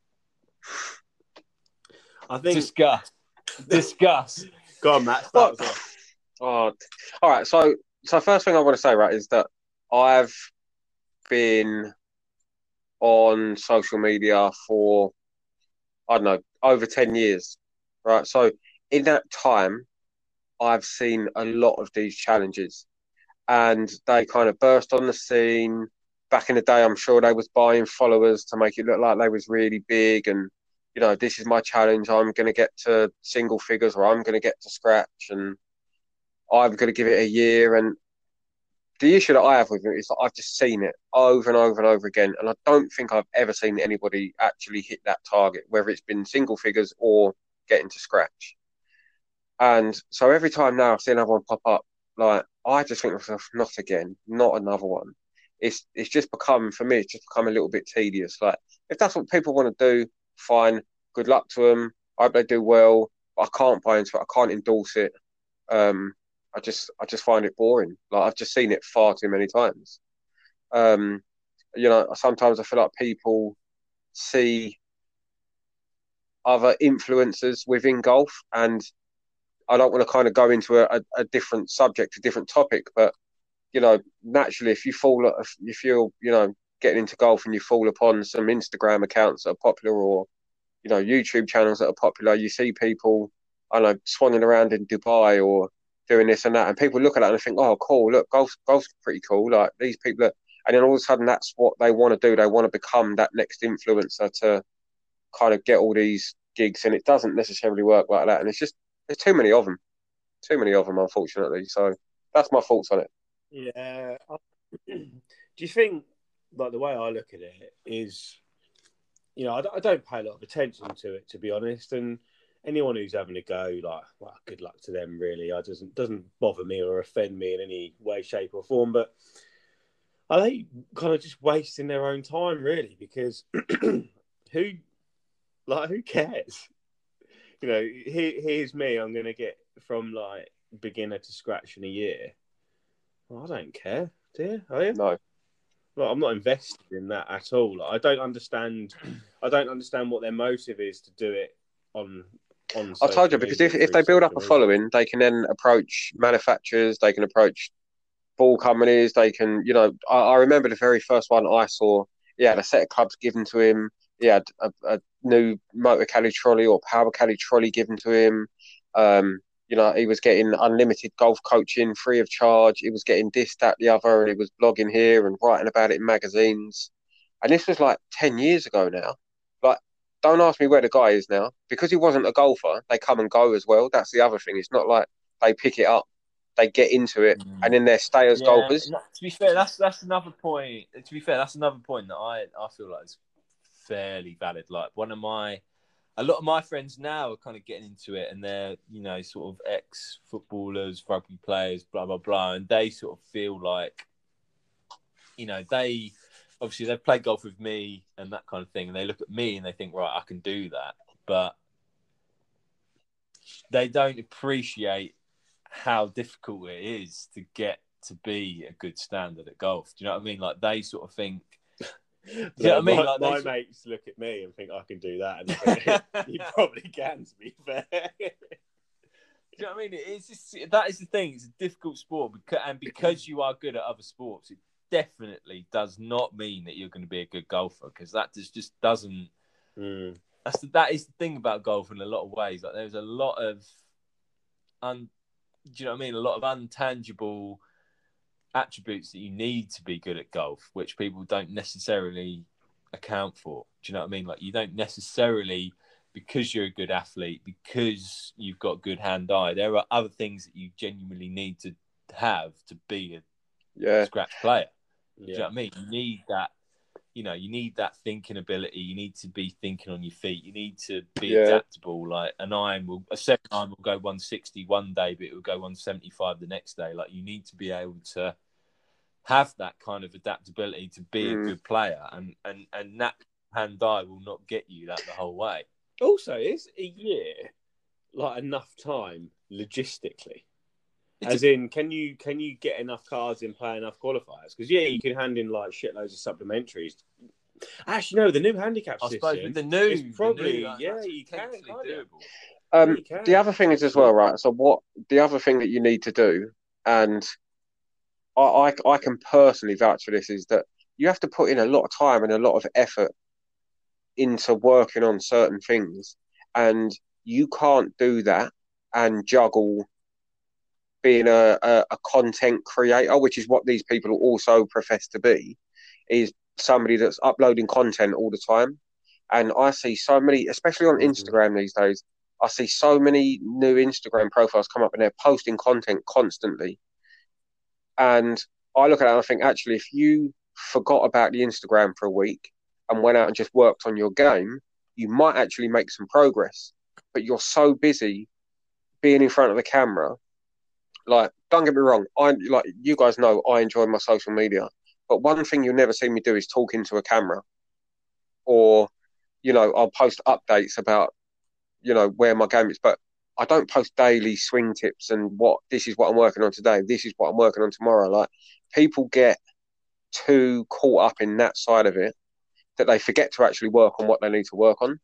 I think Discuss. Go on, Matt. Start us off. All right. So first thing I want to say, right, is that I've been on social media for, I don't know, over 10 years, right? So in that time, I've seen a lot of these challenges, and they kind of burst on the scene. Back in the day, I'm sure they was buying followers to make it look like they was really big, and this is my challenge. I'm going to get to single figures, or I'm going to get to scratch, and I'm going to give it a year. And the issue that I have with it is that I've just seen it over and over and over again, and I don't think I've ever seen anybody actually hit that target, whether it's been single figures or getting to scratch. And so every time now I see another one pop up, like I just think to myself, not again, not another one. It's just become, for me, it's just become a little bit tedious. Like if that's what people want to do, fine, good luck to them. I hope they do well, but I can't buy into it. I can't endorse it. I just find it boring. Like I've just seen it far too many times. Sometimes I feel like people see other influencers within golf, and I don't want to kind of go into a different subject, a different topic, but naturally, if you're getting into golf and you fall upon some Instagram accounts that are popular, or YouTube channels that are popular, you see people, I don't know, swanning around in Dubai or doing this and that, and people look at that and think, oh, cool, look, golf's pretty cool. Like these people and then all of a sudden that's what they want to do. They want to become that next influencer to kind of get all these gigs, and it doesn't necessarily work like that. And it's just, there's too many of them, unfortunately. So that's my thoughts on it. Yeah. Do you think, like, the way I look at it is, I don't pay a lot of attention to it, to be honest. And anyone who's having a go, like, well, good luck to them, really. It doesn't bother me or offend me in any way, shape, or form. But I think kind of just wasting their own time, really, because who cares? Here's me. I'm going to get from like beginner to scratch in a year. Well, I don't care, do you? Are you? No. Well, I'm not invested in that at all. Like, I don't understand what their motive is to do it on. I told you, because if they build up a following, they can then approach manufacturers, they can approach ball companies, they can, I remember the very first one I saw, he had a set of clubs given to him, he had a new motor caddy trolley or power caddy trolley given to him. He was getting unlimited golf coaching free of charge. He was getting this, that, the other, and he was blogging here and writing about it in magazines. And this was like 10 years ago now. Like, don't ask me where the guy is now. Because he wasn't a golfer, they come and go as well. That's the other thing. It's not like they pick it up, they get into it, and then they stay as golfers. To be fair, that's another point. To be fair, that's another point that I feel like is fairly valid. Like a lot of my friends now are kind of getting into it, and they're, sort of ex-footballers, rugby players, blah, blah, blah. And they sort of feel like, they've played golf with me and that kind of thing. And they look at me and they think, right, I can do that. But they don't appreciate how difficult it is to get to be a good standard at golf. Do you know what I mean? Like, they sort of think, yeah, I mean, like my mates look at me and think I can do that, and you probably can, to be fair. Do you know what I mean? It's just, that is the thing. It's a difficult sport, and because you are good at other sports, it definitely does not mean that you're going to be a good golfer, because that just doesn't. That is the thing about golf in a lot of ways. Like, there's a lot of do you know what I mean? A lot of intangible attributes that you need to be good at golf, which people don't necessarily account for. Do you know what I mean? Like, you don't necessarily, because you're a good athlete, because you've got good hand-eye, there are other things that you genuinely need to have to be a scratch player. Do you know what I mean? You need that, you need that thinking ability. You need to be thinking on your feet. You need to be adaptable. Like, a 7 iron will go 160 one day, but it will go 175 the next day. Like, you need to be able to have that kind of adaptability to be a good player, and that hand-eye will not get you that the whole way. Also, is a year like enough time logistically? As in, can you get enough cards in, play enough qualifiers? Because you can hand in like shitloads of supplementaries. Actually, no, the new handicap system. I suppose with the new, you can. Doable. The other thing is as well, right? So the other thing that you need to do, and I can personally vouch for this, is that you have to put in a lot of time and a lot of effort into working on certain things, and you can't do that and juggle being a content creator, which is what these people also profess to be, is somebody that's uploading content all the time. And I see so many, especially on Instagram these days, I see so many new Instagram profiles come up and they're posting content constantly. And I look at it and I think, actually, if you forgot about the Instagram for a week and went out and just worked on your game, you might actually make some progress. But you're so busy being in front of the camera. Like, don't get me wrong, like you guys know, I enjoy my social media. But one thing you'll never see me do is talk into a camera, or I'll post updates about where my game is. But I don't post daily swing tips and this is what I'm working on today. This is what I'm working on tomorrow. Like, people get too caught up in that side of it that they forget to actually work on what they need to work on.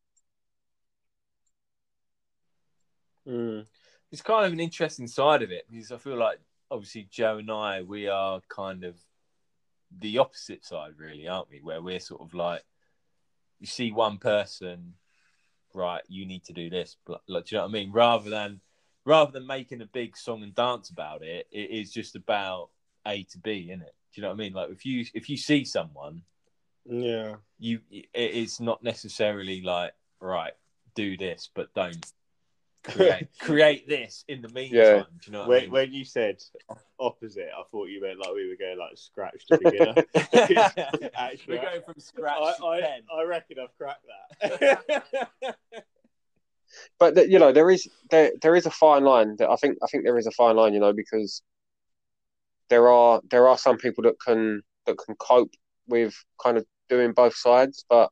It's kind of an interesting side of it, because I feel like, obviously, Joe and I, we are kind of the opposite side, really, aren't we? Where we're sort of like, you see one person, right, you need to do this, but, like, do you know what I mean? Rather than making a big song and dance about it, it is just about A to B, isn't it? Do you know what I mean? Like, if you see someone, yeah, it's not necessarily like, right, do this, but don't create this in the meantime. Yeah. Do you know what I mean? When you said opposite, I thought you meant like we were going like scratch to beginner. Actually, we're going from scratch to 10. I reckon I've cracked that. But there is a fine line. That I think there is a fine line, because there are some people that can cope with kind of doing both sides. But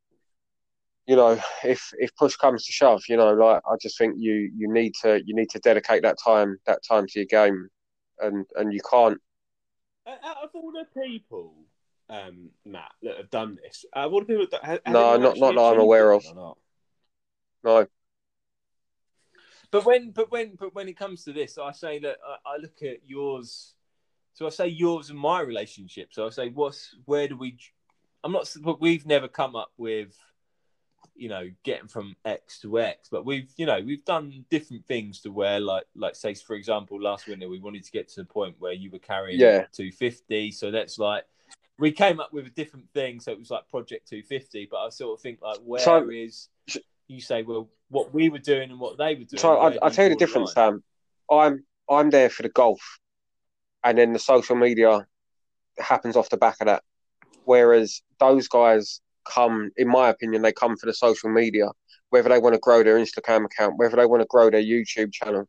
if push comes to shove, like, I just think you need to dedicate that time to your game, and you can't. Out of all the people, Matt, that have done this, out of all the people that not that I'm aware of. No. But when it comes to this, I say that I look at yours. So I say yours and my relationship. So I say, we've never come up with, getting from X to X, but we've done different things to where, like say, for example, last winter, we wanted to get to the point where you were carrying 250. So that's like, we came up with a different thing. So it was like Project 250, but I sort of think, like, you say, well, what we were doing and what they were doing. So I'll tell you the difference, Sam. I'm there for the golf, and then the social media happens off the back of that. Whereas those guys come, in my opinion, they come for the social media, whether they want to grow their Instagram account, whether they want to grow their YouTube channel.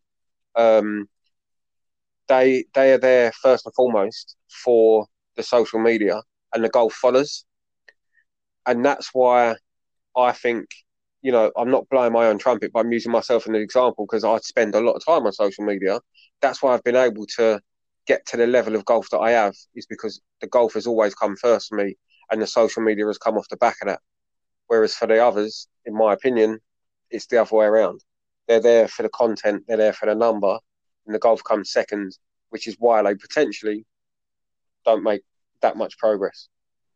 They are there first and foremost for the social media, and the golf follows. And that's why I think, I'm not blowing my own trumpet, but I'm using myself as an example, because I spend a lot of time on social media. That's why I've been able to get to the level of golf that I have, is because the golf has always come first for me, and the social media has come off the back of that. Whereas for the others, in my opinion, it's the other way around. They're there for the content, they're there for the number, and the golf comes second, which is why they potentially don't make that much progress.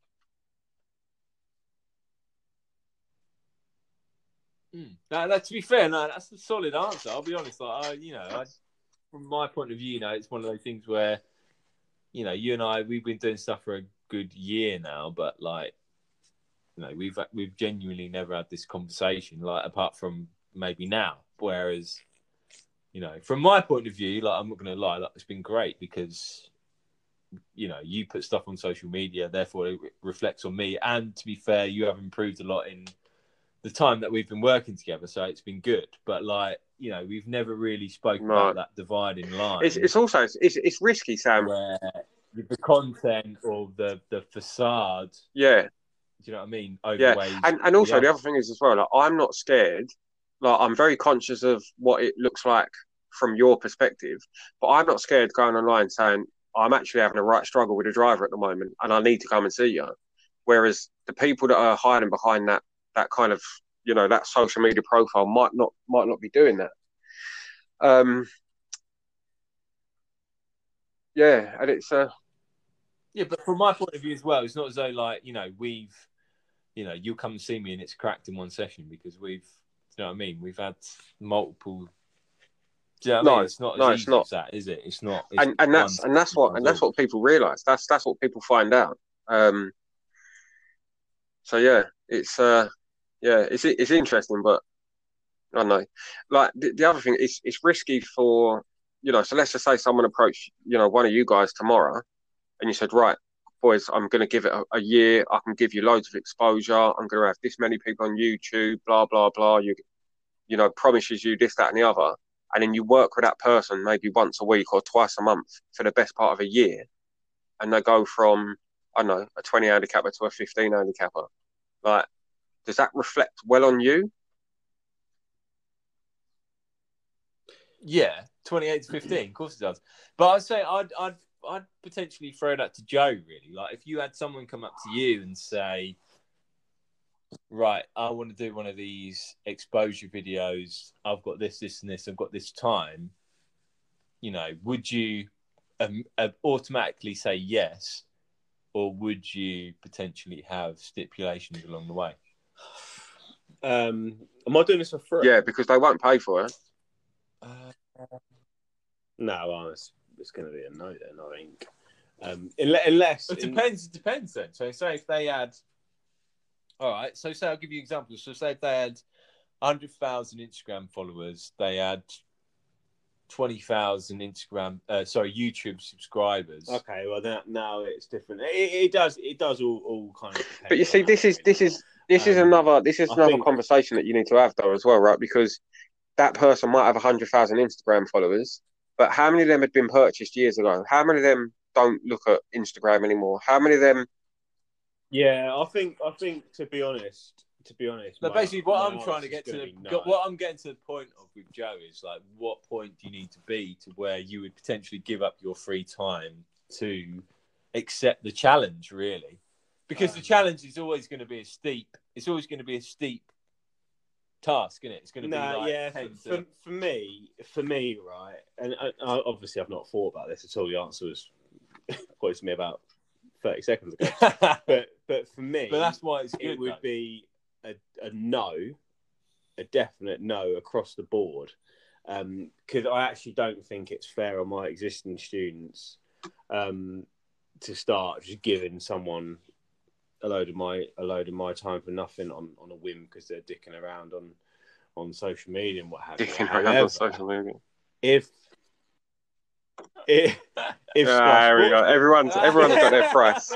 Now, to be fair, no, that's a solid answer. I'll be honest. Like, from my point of view, it's one of those things where, you and I, we've been doing stuff for a good year now, but, like, we've genuinely never had this conversation, like, apart from maybe now. Whereas, from my point of view, like, I'm not going to lie, like, it's been great because, you put stuff on social media, therefore it reflects on me. And to be fair, you have improved a lot in the time that we've been working together, so it's been good. But, like, we've never really spoken about that dividing line. It's also it's risky, Sam. Where the content or the facade, yeah, do you know what I mean? Overweighs. And also the other thing is as well, like, I'm not scared. Like, I'm very conscious of what it looks like from your perspective, but I'm not scared going online saying, I'm actually having a right struggle with a driver at the moment, and I need to come and see you. Whereas the people that are hiding behind that kind of, that social media profile might not be doing that. And it's but from my point of view as well, it's not as though, like, we've, you'll come and see me and it's cracked in one session, because we've, you know what I mean? We've had multiple. Do you know what I mean? It's not as easy as that, is it? It's not. It's that's what people realise. That's what people find out. So yeah, it's it's interesting, but I don't know. Like, the other thing is, it's risky for, so let's just say someone approached, one of you guys tomorrow, and you said, right, boys, I'm going to give it a year. I can give you loads of exposure. I'm going to have this many people on YouTube, blah, blah, blah. You know, promises you this, that, and the other. And then you work with that person maybe once a week or twice a month for the best part of a year. And they go from, I don't know, a 20 handicapper to a 15 handicapper. Like, does that reflect well on you? Yeah, 28 to 15, of course it does. But I'd say I'd potentially throw that to Joe, really. Like, if you had someone come up to you and say, right, I want to do one of these exposure videos. I've got this, and this. I've got this time. You know, would you automatically say yes, or would you potentially have stipulations along the way? Am I doing this for free? Yeah, because they won't pay for it. No, well, it's going to be a no then, I think. Unless it depends. It depends then. So say if they had, all right. So say I'll give you examples. So say if they had 100,000 Instagram followers, they had 20,000 YouTube subscribers. Okay, well now it's different. It does all kind of. But you see, this is another conversation that you need to have though as well, right? Because that person might have 100,000 Instagram followers, but how many of them had been purchased years ago? How many of them don't look at Instagram anymore? How many of them? Yeah, I think to be honest. But basically, what I'm trying to get to, what I'm getting to the point of with Joe is like, what point do you need to be to where you would potentially give up your free time to accept the challenge, really? Because the challenge is always going to be a steep task, isn't it? It's going to be for me, right? And obviously, I've not thought about this at all. The answer was pointed to me about 30 seconds ago. but for me, but that's why it's good, it would be a definite no across the board. Because I actually don't think it's fair on my existing students to start just giving someone a load of my time for nothing on a whim because they're dicking around on social media and what have you. Dicking around on social media. If there we go. Everyone's got their price.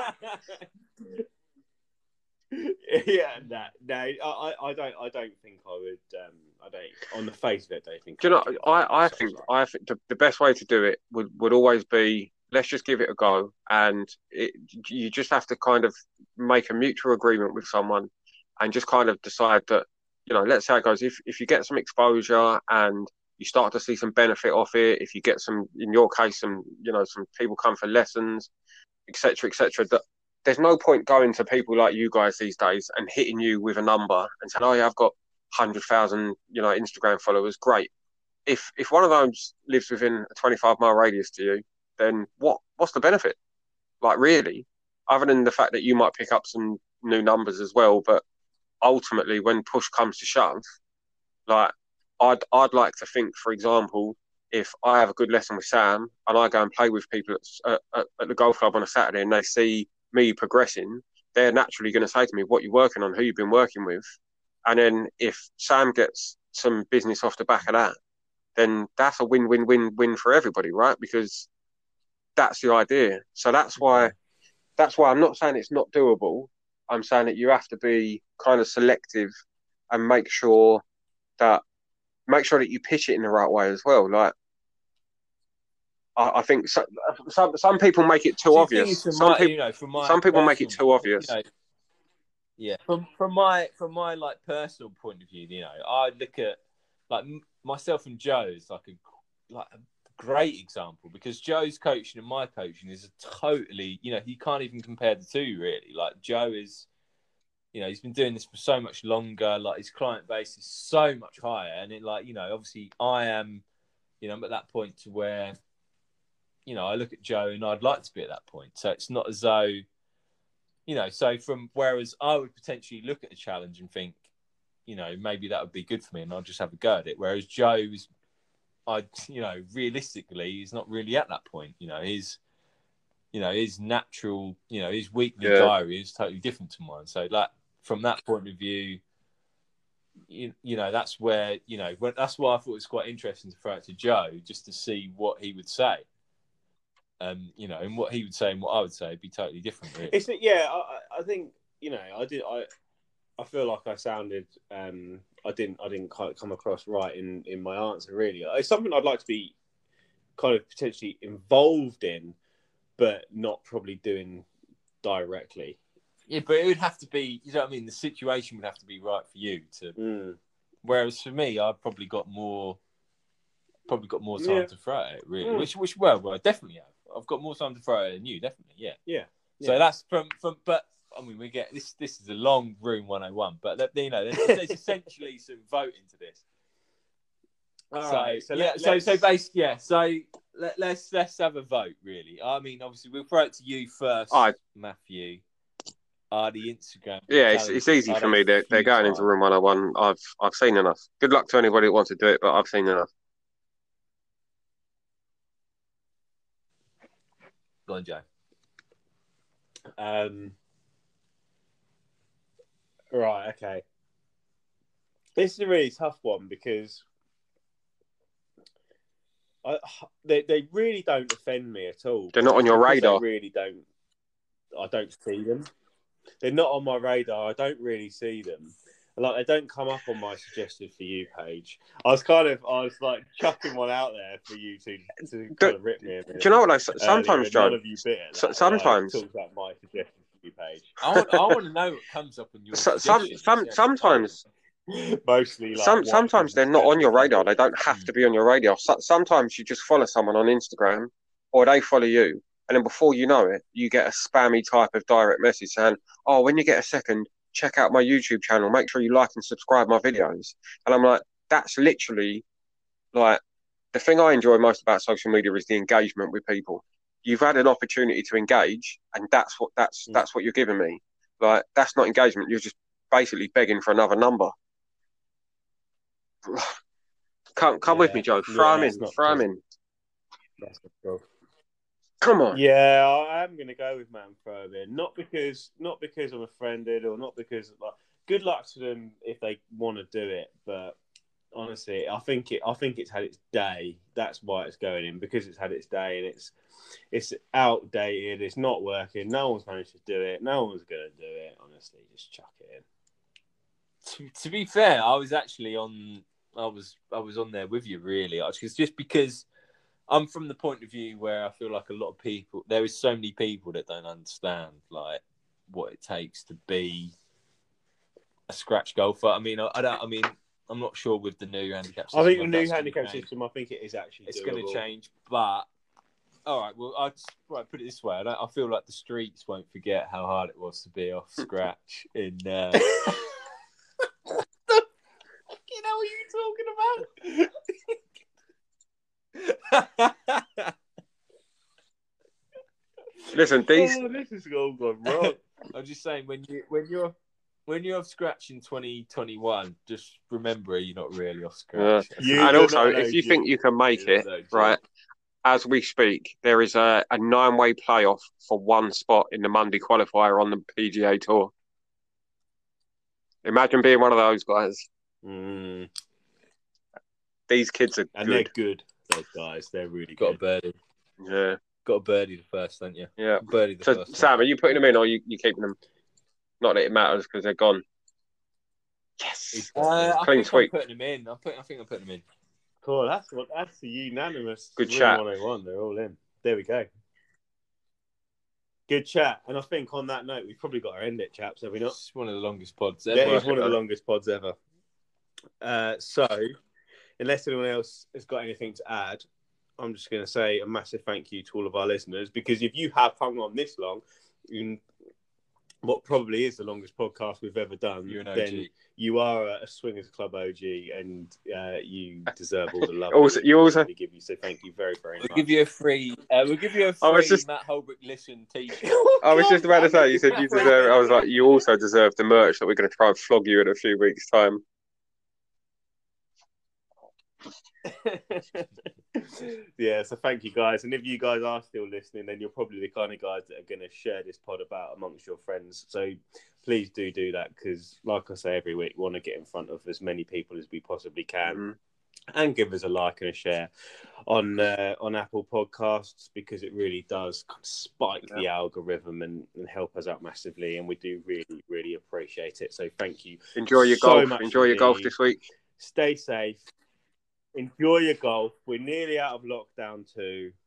Yeah, no, I don't think I would. I don't. On the face of it, I don't think. Do you know? I think the best way to do it would always be, let's just give it a go, and you just have to kind of make a mutual agreement with someone, and just kind of decide that, you know, let's say it goes. If you get some exposure and you start to see some benefit off it, if you get some, in your case, some people come for lessons, etc., that there's no point going to people like you guys these days and hitting you with a number and saying, oh yeah, I've got 100,000, Instagram followers. Great. If one of those lives within a 25-mile radius to you, then what's the benefit? Like, really, other than the fact that you might pick up some new numbers as well. But ultimately, when push comes to shove, like, I'd like to think, for example, if I have a good lesson with Sam and I go and play with people at the golf club on a Saturday and they see me progressing, they're naturally going to say to me, what you're working on, who you've been working with. And then if Sam gets some business off the back of that, then that's a win-win-win-win for everybody, right? Because that's the idea. So that's why I'm not saying it's not doable. I'm saying that you have to be kind of selective and make sure that you pitch it in the right way as well. Like, I think some people make it too obvious. Some people make it too obvious. Yeah, from my like personal point of view, I look at like myself and Joe as like a great example, because Joe's coaching and my coaching is a totally, you can't even compare the two really. Like, Joe is, he's been doing this for so much longer. Like, his client base is so much higher, and it, like, obviously I am, I'm at that point to where, I look at Joe and I'd like to be at that point. So it's not as though, so whereas I would potentially look at a challenge and think, maybe that would be good for me and I'll just have a go at it. Whereas Joe's, realistically, he's not really at that point. His natural, his weekly diary is totally different to mine. So, like, from that point of view, that's where, that's why I thought it was quite interesting to throw it to Joe just to see what he would say. You know, and what he would say and what I would say would be totally different. Really. It's I think I feel like I sounded I didn't quite come across right in my answer. Really, it's something I'd like to be kind of potentially involved in, but not probably doing directly. Yeah, but it would have to be. You know what I mean? The situation would have to be right for you to. Whereas for me, I've probably got more time to throw at it. Really, which I definitely have. I've got more time to throw at it than you. Definitely, yeah. So that's from. But I mean, we get this. This is a long room 101. But you know, there's essentially some voting to this. All so, right. So let's have a vote. Really, I mean, obviously we'll throw it to you first, Matthew. The Instagram. Yeah, it's easy for me. They're going into room 101. I've seen enough. Good luck to anybody who wants to do it, but I've seen enough. Go on, Joe. Right. Okay. This is a really tough one because they really don't offend me at all. They're not on your radar. They really don't. I don't see them. They're not on my radar. I don't really see them. Like, they don't come up on my suggested for you page. I was like chucking one out there for you to kind of rip me a minute. Do you know what? Like, sometimes, Joe. None of you bit at that. Sometimes. Talk about my suggested for you page. I want to know what comes up on your. Sometimes. Mostly. Like, sometimes they're not on your radar. They don't have to be on your radar. Sometimes you just follow someone on Instagram, or they follow you. And then before you know it, you get a spammy type of direct message saying, "Oh, when you get a second, check out my YouTube channel. Make sure you like and subscribe my videos." And I'm like, that's literally like the thing I enjoy most about social media is the engagement with people. You've had an opportunity to engage, and that's what you're giving me. Like, that's not engagement. You're just basically begging for another number. Come with me, Joe. Throw him in. That's not true. Come on. Yeah, I am going to go with Man Throw-In. Not because I'm offended, or not because, like, good luck to them if they want to do it. But honestly, I think it's had its day. That's why it's going in, because it's had its day and it's outdated. It's not working. No one's managed to do it. No one's going to do it. Honestly, just chuck it in. To be fair, I was actually on. I was on there with you, really. Just because I'm from the point of view where I feel like a lot of people, there is so many people that don't understand like what it takes to be a scratch golfer. I mean, I'm not sure with the new handicap system. I think the new handicap system, I think it is actually it's going to change. But all right, well, put it this way: I feel like the streets won't forget how hard it was to be off scratch in. You know what you're talking about. Listen, this is all gone wrong. I'm just saying, when you're off scratch in 2021, just remember you're not really off scratch. And also, if you think you can make it, right, as we speak, there is a 9-way playoff for one spot in the Monday qualifier on the PGA Tour. Imagine being one of those guys. These kids are good. And they're good, those guys. They're really got good. a birdie. Yeah. Got a birdie the first, don't you? Yeah. Birdie the first. Sam, are you putting them in or are you keeping them? Not that it matters because they're gone. Yes. Clean sweep. I'm putting them in. I think I'm putting them in. Cool. That's the unanimous. Good chat. 101. They're all in. There we go. Good chat. And I think on that note, we've probably got to end it, chaps, have we not? It's one of the longest pods ever. It is one of the longest pods ever. So, unless anyone else has got anything to add, I'm just going to say a massive thank you to all of our listeners, because if you have hung on this long, what probably is the longest podcast we've ever done, then you are a Swingers Club OG, and you deserve all the love we give you. So thank you very, very much. We'll give you a free Matt Holbrook Listen t-shirt. I was just about to say, you said you deserve it. I was like, you also deserve the merch that we're going to try and flog you in a few weeks' time. Yeah, so thank you guys, and if you guys are still listening, then you're probably the kind of guys that are going to share this pod about amongst your friends, so please do that, because like I say every week, we want to get in front of as many people as we possibly can. and give us a like and a share on Apple Podcasts, because it really does spike the algorithm and help us out massively, and we do really, really appreciate it. So thank you. Enjoy your so golf. much Enjoy your golf indeed. this week. Stay safe. Enjoy your golf. We're nearly out of lockdown too.